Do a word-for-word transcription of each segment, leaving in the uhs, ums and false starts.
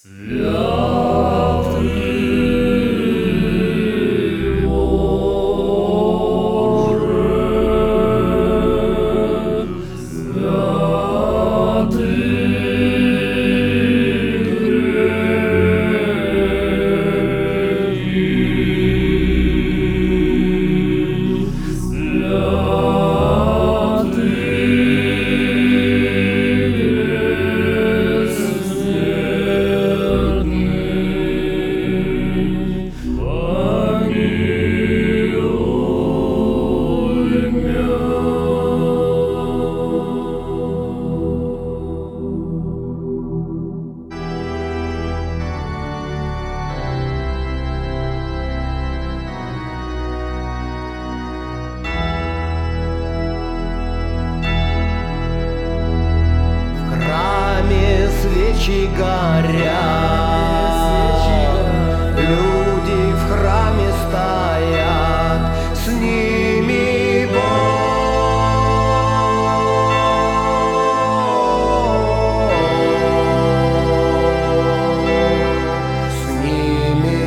Святый Боже, свечи горят, люди в храме стоят, с ними Бог, с ними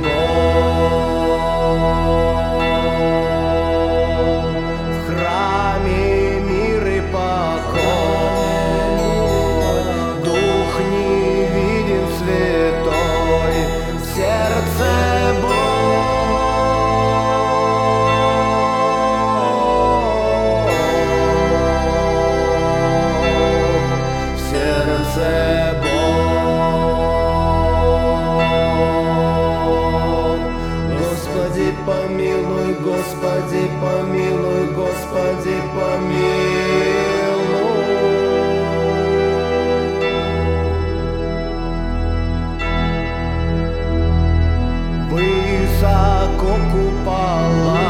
Бог. В храме мир и покой, Дух невидим святой, в сердце Бог, в сердце Бог. Господи, помилуй, Господи, помилуй, Господи, помилуй. Высоко купола,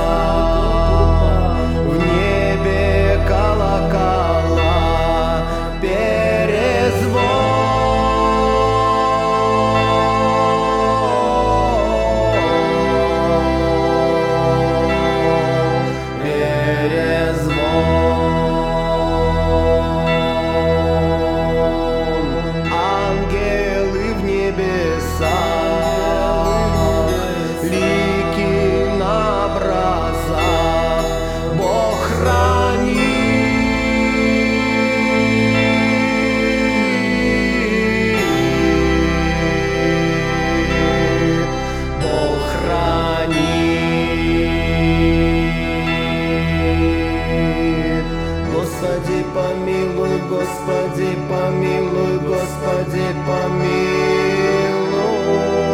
в небе колокола, перезвон, перезвон. Ангелы в небесах, лики на образах, Бог хранит, Бог хранит. Господи, помилуй, Господи, помилуй, Господи, помилуй.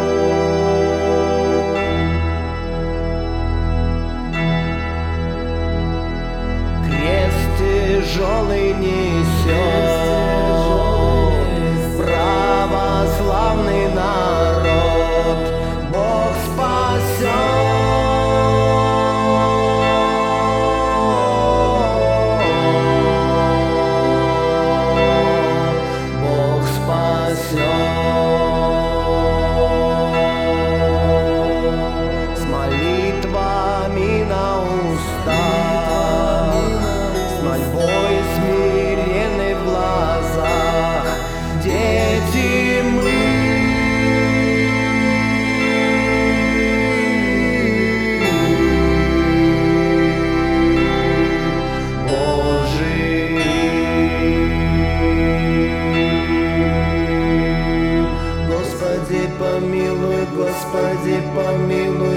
Крест тяжелый несет православный народ, Бог спасет, Бог спасет. С молитвами на устах, с мольбой смиренной в глазах, дети мы, Божии. Господи, помилуй, Господи, помилуй,